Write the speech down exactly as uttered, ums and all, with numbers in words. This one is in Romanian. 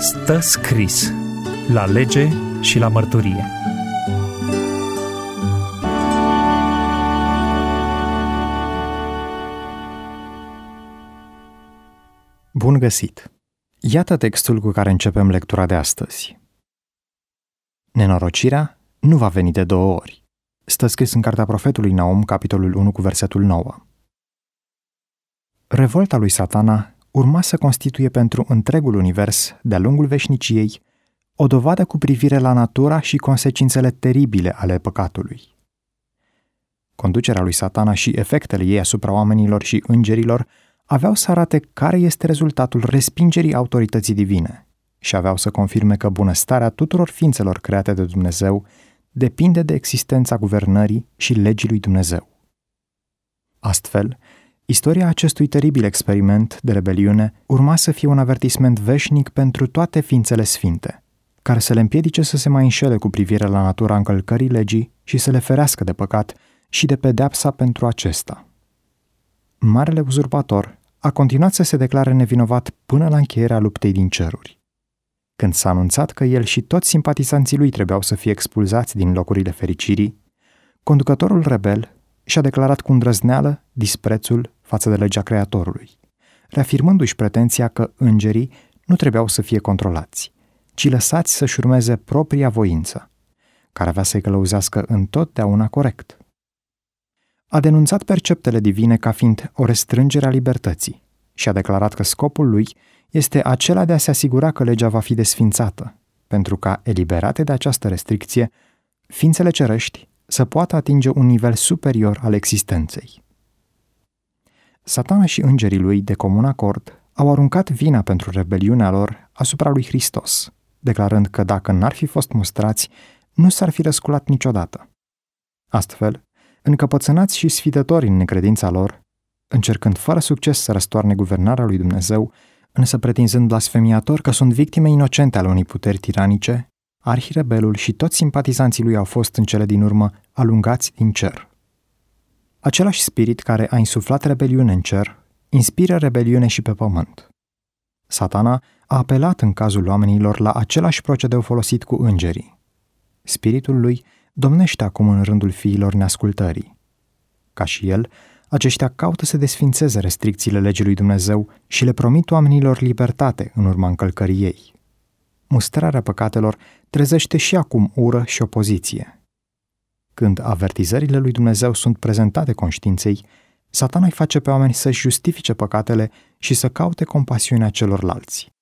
Stă scris la lege și la mărturie. Bun găsit! Iată textul cu care începem lectura de astăzi. Nenorocirea nu va veni de două ori. Stă scris în cartea profetului Naum, capitolul unu cu versetul nouă. Revolta lui Satana urma să constituie pentru întregul univers, de-a lungul veșniciei, o dovadă cu privire la natura și consecințele teribile ale păcatului. Conducerea lui Satana și efectele ei asupra oamenilor și îngerilor aveau să arate care este rezultatul respingerii autorității divine și aveau să confirme că bunăstarea tuturor ființelor create de Dumnezeu depinde de existența guvernării și legii lui Dumnezeu. Astfel, istoria acestui teribil experiment de rebeliune urma să fie un avertisment veșnic pentru toate ființele sfinte, care să le împiedice să se mai înșele cu privire la natura încălcării legii și să le ferească de păcat și de pedeapsa pentru acesta. Marele uzurpator a continuat să se declare nevinovat până la încheierea luptei din ceruri. Când s-a anunțat că el și toți simpatizanții lui trebuiau să fie expulzați din locurile fericirii, conducătorul rebel și-a declarat cu îndrăzneală disprețul față de legea Creatorului, reafirmându-și pretenția că îngerii nu trebuiau să fie controlați, ci lăsați să-și urmeze propria voință, care avea să-i călăuzească întotdeauna corect. A denunțat perceptele divine ca fiind o restrângere a libertății și a declarat că scopul lui este acela de a se asigura că legea va fi desfințată, pentru ca, eliberate de această restricție, ființele cerești să poată atinge un nivel superior al existenței. Satana și îngerii lui, de comun acord, au aruncat vina pentru rebeliunea lor asupra lui Hristos, declarând că dacă n-ar fi fost mustrați, nu s-ar fi răsculat niciodată. Astfel, încăpățânați și sfidători în necredința lor, încercând fără succes să răstoarne guvernarea lui Dumnezeu, însă pretinzând blasfemiator că sunt victime inocente ale unei puteri tiranice, arhirebelul și toți simpatizanții lui au fost în cele din urmă alungați din cer. Același spirit care a insuflat rebeliune în cer, inspiră rebeliune și pe pământ. Satana a apelat în cazul oamenilor la același procedeu folosit cu îngerii. Spiritul lui domnește acum în rândul fiilor neascultării. Ca și el, aceștia caută să desfințeze restricțiile legii lui Dumnezeu și le promit oamenilor libertate în urma încălcării ei. Mustrarea păcatelor trezește și acum ură și opoziție. Când avertizările lui Dumnezeu sunt prezentate conștiinței, Satana îi face pe oameni să-și justifice păcatele și să caute compasiunea celorlalți.